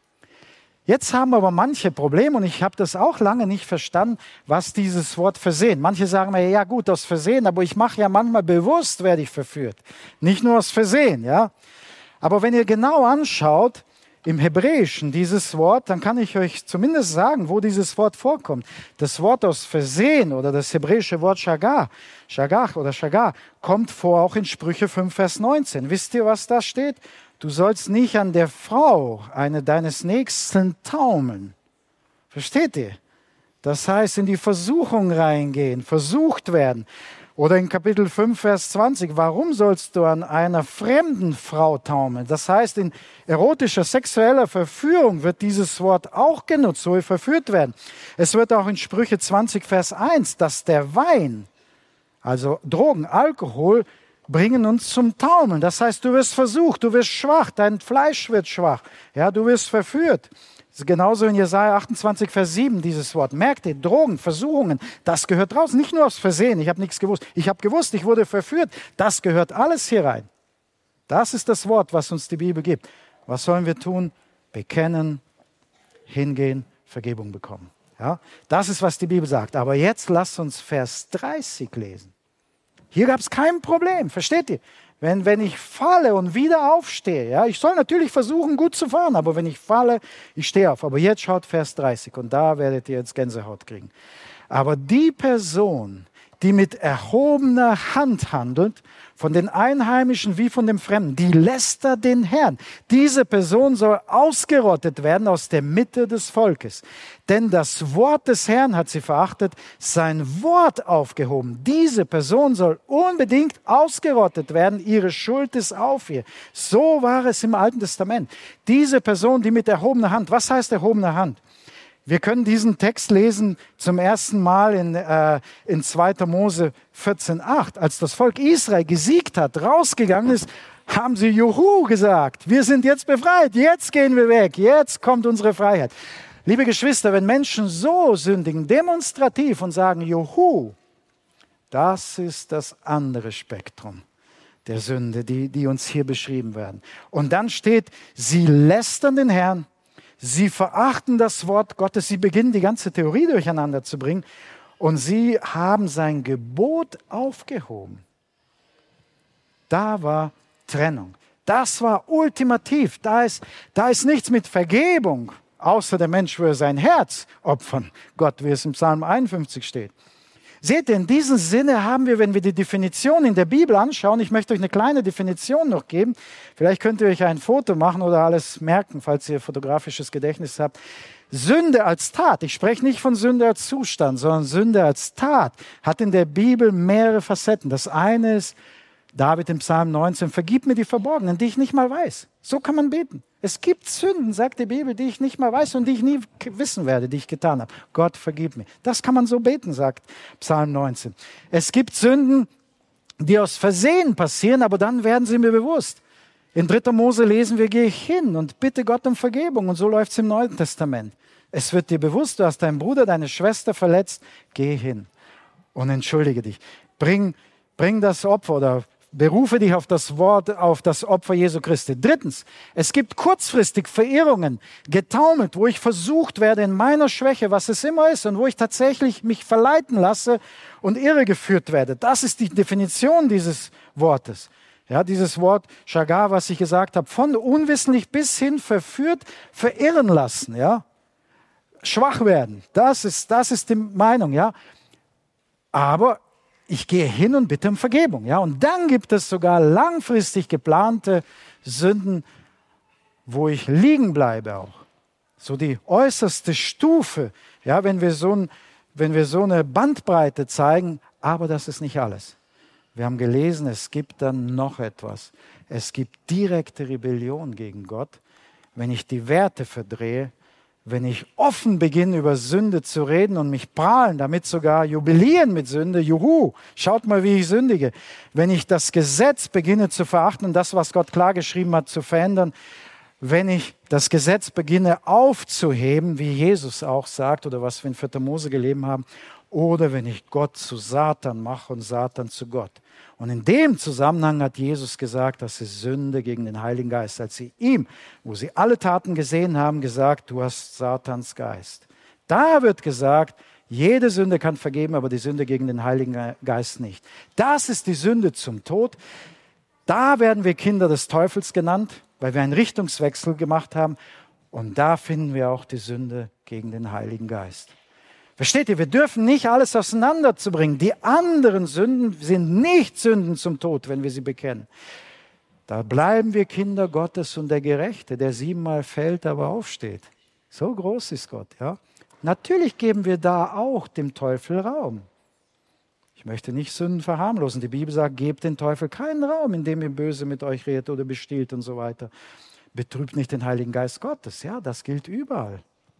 Jetzt haben aber manche Probleme und ich habe das auch lange nicht verstanden, was dieses Wort Versehen. Manche sagen mir, ja gut, aus Versehen, aber ich mache ja manchmal bewusst, werde ich verführt. Nicht nur aus Versehen, ja. Aber wenn ihr genau anschaut, im Hebräischen dieses Wort, dann kann ich euch zumindest sagen, wo dieses Wort vorkommt. Das Wort aus Versehen oder das hebräische Wort Shagar, Shagach oder Shagar, kommt vor auch in Sprüche fünf, Vers neunzehn. Wisst ihr, was da steht? Du sollst nicht an der Frau, eine deines Nächsten, taumeln. Versteht ihr? Das heißt, in die Versuchung reingehen, versucht werden. Oder in Kapitel fünf, Vers zwanzig, warum sollst du an einer fremden Frau taumeln? Das heißt, in erotischer, sexueller Verführung wird dieses Wort auch genutzt, so wir verführt werden. Es wird auch in Sprüche zwanzig, Vers eins, dass der Wein, also Drogen, Alkohol, bringen uns zum Taumeln. Das heißt, du wirst versucht, du wirst schwach, dein Fleisch wird schwach, ja, du wirst verführt. Das ist genauso in Jesaja achtundzwanzig, Vers sieben, dieses Wort. Merkt ihr, Drogen, Versuchungen, das gehört raus. Nicht nur aus Versehen, ich habe nichts gewusst. Ich habe gewusst, ich wurde verführt. Das gehört alles hier rein. Das ist das Wort, was uns die Bibel gibt. Was sollen wir tun? Bekennen, hingehen, Vergebung bekommen. Ja? Das ist, was die Bibel sagt. Aber jetzt lasst uns Vers dreißig lesen. Hier gab es kein Problem, versteht ihr? Wenn, wenn ich falle und wieder aufstehe, ja, ich soll natürlich versuchen, gut zu fahren, aber wenn ich falle, ich stehe auf. Aber jetzt schaut Vers dreißig und da werdet ihr jetzt Gänsehaut kriegen. Aber die Person, die mit erhobener Hand handelt, von den Einheimischen wie von dem Fremden, die lästert den Herrn. Diese Person soll ausgerottet werden aus der Mitte des Volkes. Denn das Wort des Herrn hat sie verachtet, sein Wort aufgehoben. Diese Person soll unbedingt ausgerottet werden, ihre Schuld ist auf ihr. So war es im Alten Testament. Diese Person, die mit erhobener Hand, was heißt erhobener Hand? Wir können diesen Text lesen zum ersten Mal in, äh, in zweiter Mose vierzehn, acht. Als das Volk Israel gesiegt hat, rausgegangen ist, haben sie Juhu gesagt. Wir sind jetzt befreit, jetzt gehen wir weg, jetzt kommt unsere Freiheit. Liebe Geschwister, wenn Menschen so sündigen, demonstrativ und sagen Juhu, das ist das andere Spektrum der Sünde, die, die uns hier beschrieben werden. Und dann steht, sie lästern den Herrn, sie verachten das Wort Gottes, sie beginnen die ganze Theorie durcheinander zu bringen und sie haben sein Gebot aufgehoben. Da war Trennung. Das war ultimativ. Da ist, da ist nichts mit Vergebung, außer der Mensch würde sein Herz opfern. Gott, wie es im Psalm einundfünfzig steht. Seht ihr, in diesem Sinne haben wir, wenn wir die Definition in der Bibel anschauen, ich möchte euch eine kleine Definition noch geben, vielleicht könnt ihr euch ein Foto machen oder alles merken, falls ihr fotografisches Gedächtnis habt. Sünde als Tat, ich spreche nicht von Sünde als Zustand, sondern Sünde als Tat, hat in der Bibel mehrere Facetten. Das eine ist, David im Psalm neunzehn, vergib mir die Verborgenen, die ich nicht mal weiß. So kann man beten. Es gibt Sünden, sagt die Bibel, die ich nicht mal weiß und die ich nie wissen werde, die ich getan habe. Gott, vergib mir. Das kann man so beten, sagt Psalm neunzehn. Es gibt Sünden, die aus Versehen passieren, aber dann werden sie mir bewusst. In dritter Mose lesen wir, gehe ich hin und bitte Gott um Vergebung. Und so läuft es im Neuen Testament. Es wird dir bewusst, du hast deinen Bruder, deine Schwester verletzt, geh hin und entschuldige dich. Bring, bring das Opfer oder berufe dich auf das Wort, auf das Opfer Jesu Christi. Drittens, es gibt kurzfristig Verirrungen, getaumelt, wo ich versucht werde in meiner Schwäche, was es immer ist, und wo ich tatsächlich mich verleiten lasse und irregeführt werde. Das ist die Definition dieses Wortes. Ja, dieses Wort Shagar, was ich gesagt habe, von unwissentlich bis hin verführt, verirren lassen, ja. Schwach werden, das ist, das ist die Meinung, ja. Aber ich gehe hin und bitte um Vergebung, ja. Und dann gibt es sogar langfristig geplante Sünden, wo ich liegen bleibe auch. So die äußerste Stufe, ja, wenn wir so, ein, wenn wir so eine Bandbreite zeigen, aber das ist nicht alles. Wir haben gelesen, es gibt dann noch etwas. Es gibt direkte Rebellion gegen Gott, wenn ich die Werte verdrehe, wenn ich offen beginne, über Sünde zu reden und mich prahlen, damit sogar jubilieren mit Sünde, juhu, schaut mal, wie ich sündige. Wenn ich das Gesetz beginne zu verachten und das, was Gott klar geschrieben hat, zu verändern, wenn ich das Gesetz beginne aufzuheben, wie Jesus auch sagt, oder was wir in vierter Mose gelesen haben, oder wenn ich Gott zu Satan mache und Satan zu Gott. Und in dem Zusammenhang hat Jesus gesagt, das ist Sünde gegen den Heiligen Geist. Als sie ihm, wo sie alle Taten gesehen haben, gesagt, du hast Satans Geist. Da wird gesagt, jede Sünde kann vergeben, aber die Sünde gegen den Heiligen Geist nicht. Das ist die Sünde zum Tod. Da werden wir Kinder des Teufels genannt, weil wir einen Richtungswechsel gemacht haben. Und da finden wir auch die Sünde gegen den Heiligen Geist. Versteht ihr, wir dürfen nicht alles auseinanderzubringen. Die anderen Sünden sind nicht Sünden zum Tod, wenn wir sie bekennen. Da bleiben wir Kinder Gottes und der Gerechte, der siebenmal fällt, aber aufsteht. So groß ist Gott, ja. Natürlich geben wir da auch dem Teufel Raum. Ich möchte nicht Sünden verharmlosen. Die Bibel sagt, gebt den Teufel keinen Raum, indem ihr böse mit euch redet oder bestiehlt und so weiter. Betrübt nicht den Heiligen Geist Gottes. Ja, das gilt überall.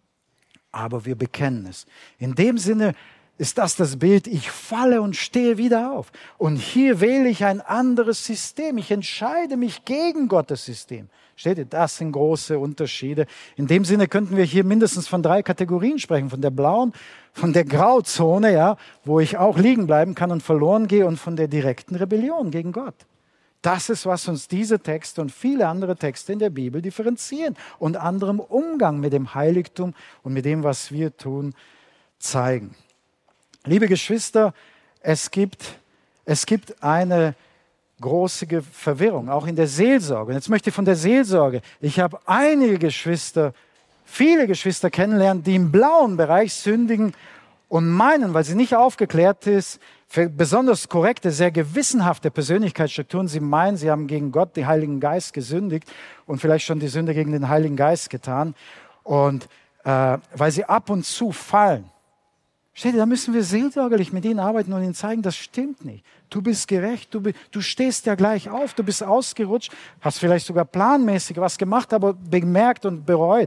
Aber wir bekennen es. In dem Sinne ist das das Bild, ich falle und stehe wieder auf. Und hier wähle ich ein anderes System. Ich entscheide mich gegen Gottes System. Steht ihr, das sind große Unterschiede. In dem Sinne könnten wir hier mindestens von drei Kategorien sprechen. Von der blauen, von der Grauzone, ja, wo ich auch liegen bleiben kann und verloren gehe, und von der direkten Rebellion gegen Gott. Das ist, was uns diese Texte und viele andere Texte in der Bibel differenzieren und anderem Umgang mit dem Heiligtum und mit dem, was wir tun, zeigen. Liebe Geschwister, es gibt, es gibt eine große Verwirrung, auch in der Seelsorge. Und jetzt möchte ich von der Seelsorge. Ich habe einige Geschwister, viele Geschwister kennenlernen, die im blauen Bereich sündigen und meinen, weil sie nicht aufgeklärt ist, für besonders korrekte, sehr gewissenhafte Persönlichkeitsstrukturen, sie meinen, sie haben gegen Gott, den Heiligen Geist gesündigt und vielleicht schon die Sünde gegen den Heiligen Geist getan. Und äh, weil sie ab und zu fallen. Steht ihr, da müssen wir seelsorgerlich mit ihnen arbeiten und ihnen zeigen, das stimmt nicht. Du bist gerecht, du, bist, du stehst ja gleich auf, du bist ausgerutscht, hast vielleicht sogar planmäßig was gemacht, aber bemerkt und bereut.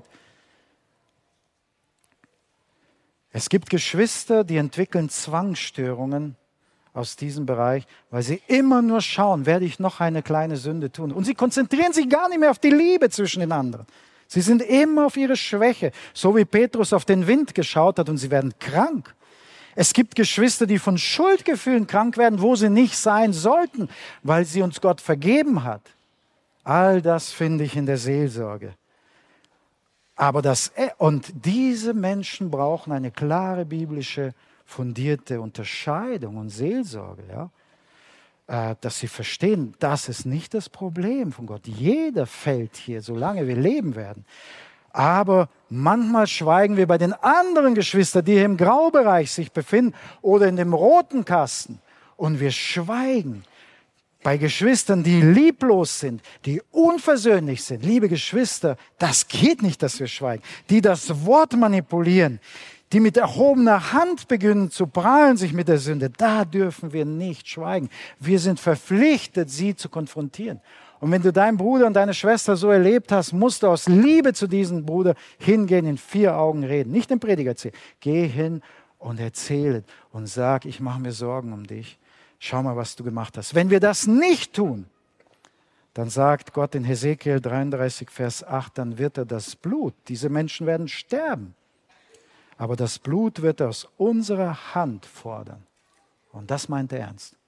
Es gibt Geschwister, die entwickeln Zwangsstörungen aus diesem Bereich, weil sie immer nur schauen, werde ich noch eine kleine Sünde tun. Und sie konzentrieren sich gar nicht mehr auf die Liebe zwischen den anderen. Sie sind immer auf ihre Schwäche, so wie Petrus auf den Wind geschaut hat, und sie werden krank. Es gibt Geschwister, die von Schuldgefühlen krank werden, wo sie nicht sein sollten, weil sie uns Gott vergeben hat. All das finde ich in der Seelsorge. Aber das, und diese Menschen brauchen eine klare biblische, fundierte Unterscheidung und Seelsorge, ja? Dass sie verstehen, das ist nicht das Problem von Gott. Jeder fällt hier, solange wir leben werden. Aber manchmal schweigen wir bei den anderen Geschwistern, die im Graubereich sich befinden oder in dem roten Kasten. Und wir schweigen bei Geschwistern, die lieblos sind, die unversöhnlich sind. Liebe Geschwister, das geht nicht, dass wir schweigen. Die das Wort manipulieren, die mit erhobener Hand beginnen zu prahlen sich mit der Sünde, da dürfen wir nicht schweigen. Wir sind verpflichtet, sie zu konfrontieren. Und wenn du deinen Bruder und deine Schwester so erlebt hast, musst du aus Liebe zu diesem Bruder hingehen, in vier Augen reden. Nicht den Prediger erzählen. Geh hin und erzähle und sag, ich mache mir Sorgen um dich. Schau mal, was du gemacht hast. Wenn wir das nicht tun, dann sagt Gott in Hesekiel dreiunddreißig, Vers acht, dann wird er das Blut, diese Menschen werden sterben, aber das Blut wird er aus unserer Hand fordern. Und das meint er ernst.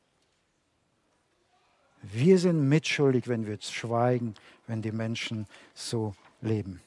Wir sind mitschuldig, wenn wir schweigen, wenn die Menschen so leben.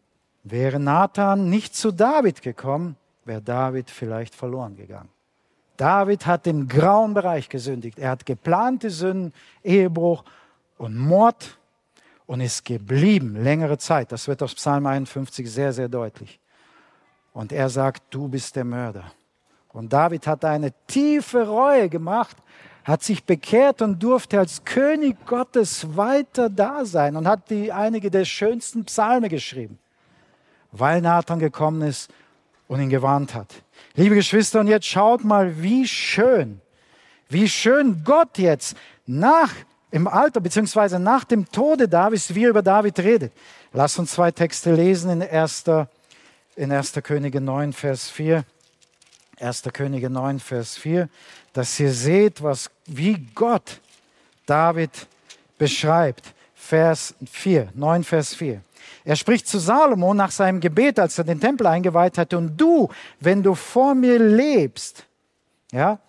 Wäre Nathan nicht zu David gekommen, wäre David vielleicht verloren gegangen. David hat im grauen Bereich gesündigt. Er hat geplante Sünden, Ehebruch und Mord und ist geblieben längere Zeit. Das wird aus Psalm einundfünfzig sehr, sehr deutlich. Und er sagt, du bist der Mörder. Und David hat eine tiefe Reue gemacht, hat sich bekehrt und durfte als König Gottes weiter da sein und hat die einige der schönsten Psalme geschrieben, weil Nathan gekommen ist und ihn gewarnt hat. Liebe Geschwister, und jetzt schaut mal, wie schön, wie schön Gott jetzt nach im Alter, beziehungsweise nach dem Tode Davids, wie er über David redet. Lass uns zwei Texte lesen in erster in erster Könige neun, Vers vier. erster Könige neun, Vers vier, dass ihr seht, was, wie Gott David beschreibt. Vers vier, neun, Vers vier. Er spricht zu Salomo nach seinem Gebet, als er den Tempel eingeweiht hatte. Und du, wenn du vor mir lebst, ja,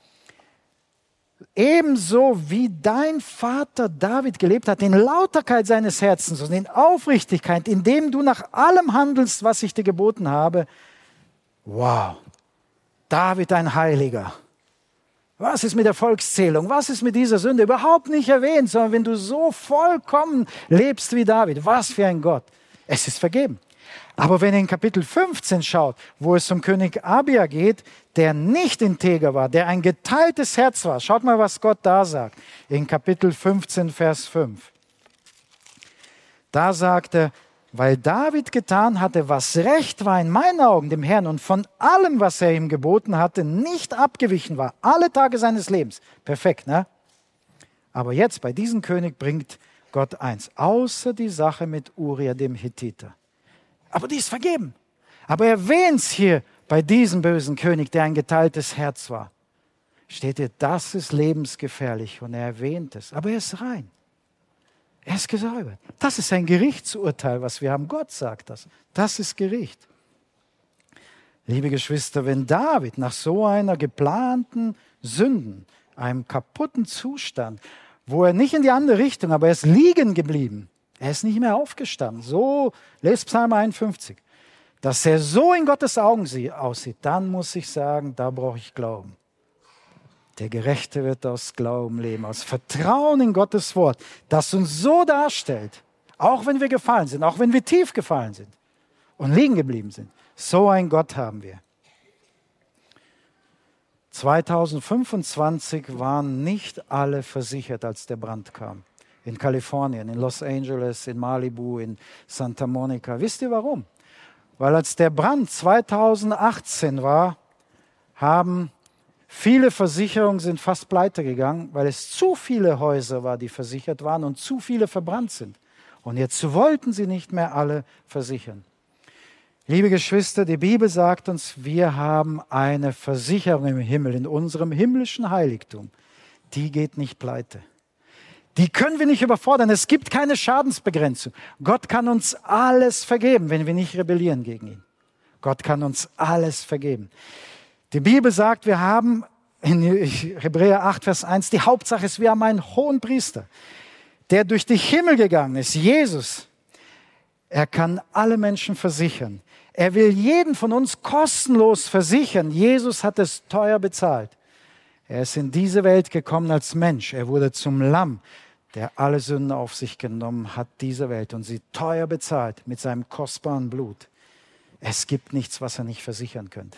ebenso wie dein Vater David gelebt hat, in Lauterkeit seines Herzens und in Aufrichtigkeit, indem du nach allem handelst, was ich dir geboten habe. Wow, David ein Heiliger. Was ist mit der Volkszählung? Was ist mit dieser Sünde? Überhaupt nicht erwähnt, sondern wenn du so vollkommen lebst wie David, was für ein Gott. Es ist vergeben. Aber wenn ihr in Kapitel fünfzehn schaut, wo es um König Abia geht, der nicht integer war, der ein geteiltes Herz war. Schaut mal, was Gott da sagt. In Kapitel fünfzehn, Vers fünf. Da sagt er, weil David getan hatte, was recht war in meinen Augen, dem Herrn, und von allem, was er ihm geboten hatte, nicht abgewichen war, alle Tage seines Lebens. Perfekt, ne? Aber jetzt, bei diesem König bringt Gott eins, außer die Sache mit Uria, dem Hethiter. Aber die ist vergeben. Aber er erwähnt es hier bei diesem bösen König, der ein geteiltes Herz war. Steht ihr, das ist lebensgefährlich, und er erwähnt es. Aber er ist rein. Er ist gesäubert. Das ist ein Gerichtsurteil, was wir haben. Gott sagt das. Das ist Gericht. Liebe Geschwister, wenn David nach so einer geplanten Sünden, einem kaputten Zustand, wo er nicht in die andere Richtung, aber er ist liegen geblieben, er ist nicht mehr aufgestanden, so, lest Psalm einundfünfzig, dass er so in Gottes Augen aussieht, dann muss ich sagen, da brauche ich Glauben. Der Gerechte wird aus Glauben leben, aus Vertrauen in Gottes Wort, das uns so darstellt, auch wenn wir gefallen sind, auch wenn wir tief gefallen sind und liegen geblieben sind. So ein Gott haben wir. zweitausendfünfundzwanzig waren nicht alle versichert, als der Brand kam. In Kalifornien, in Los Angeles, in Malibu, in Santa Monica. Wisst ihr warum? Weil als der Brand zweitausendachtzehn war, haben viele Versicherungen sind fast pleite gegangen, weil es zu viele Häuser war, die versichert waren und zu viele verbrannt sind. Und jetzt wollten sie nicht mehr alle versichern. Liebe Geschwister, die Bibel sagt uns, wir haben eine Versicherung im Himmel, in unserem himmlischen Heiligtum. Die geht nicht pleite. Die können wir nicht überfordern. Es gibt keine Schadensbegrenzung. Gott kann uns alles vergeben, wenn wir nicht rebellieren gegen ihn. Gott kann uns alles vergeben. Die Bibel sagt, wir haben in Hebräer acht, Vers eins, die Hauptsache ist, wir haben einen hohen Priester, der durch den Himmel gegangen ist, Jesus. Er kann alle Menschen versichern. Er will jeden von uns kostenlos versichern. Jesus hat es teuer bezahlt. Er ist in diese Welt gekommen als Mensch. Er wurde zum Lamm, der alle Sünden auf sich genommen hat, dieser Welt, und sie teuer bezahlt mit seinem kostbaren Blut. Es gibt nichts, was er nicht versichern könnte.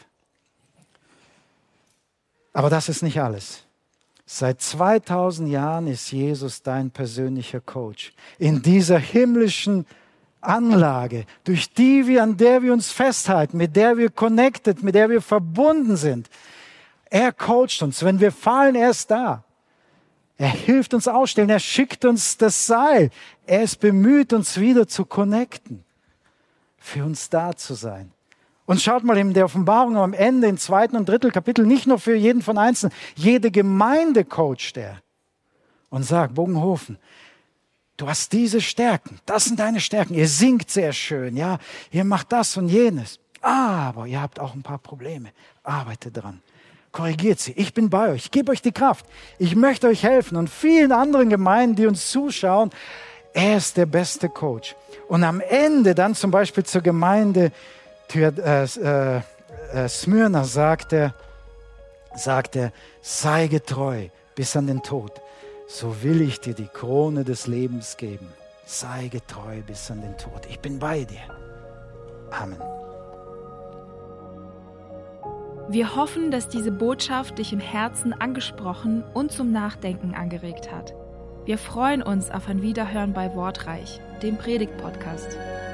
Aber das ist nicht alles. Seit zweitausend Jahren ist Jesus dein persönlicher Coach. In dieser himmlischen Anlage, durch die wir, an der wir uns festhalten, mit der wir connected, mit der wir verbunden sind. Er coacht uns. Wenn wir fallen, er ist da. Er hilft uns ausstellen. Er schickt uns das Seil. Er ist bemüht, uns wieder zu connecten. Für uns da zu sein. Und schaut mal in der Offenbarung am Ende, im zweiten und dritten Kapitel, nicht nur für jeden von Einzelnen, jede Gemeinde coacht er. Und sagt, Bogenhofen, du hast diese Stärken, das sind deine Stärken. Ihr singt sehr schön, ja, ihr macht das und jenes. Aber ihr habt auch ein paar Probleme. Arbeitet dran. Korrigiert sie. Ich bin bei euch. Ich gebe euch die Kraft. Ich möchte euch helfen. Und vielen anderen Gemeinden, die uns zuschauen, er ist der beste Coach. Und am Ende dann zum Beispiel zur Gemeinde äh, äh, äh, Smyrna sagt er, sagt er, sei getreu bis an den Tod, so will ich dir die Krone des Lebens geben. Sei getreu bis an den Tod. Ich bin bei dir. Amen. Wir hoffen, dass diese Botschaft dich im Herzen angesprochen und zum Nachdenken angeregt hat. Wir freuen uns auf ein Wiederhören bei Wortreich, dem Predigt-Podcast.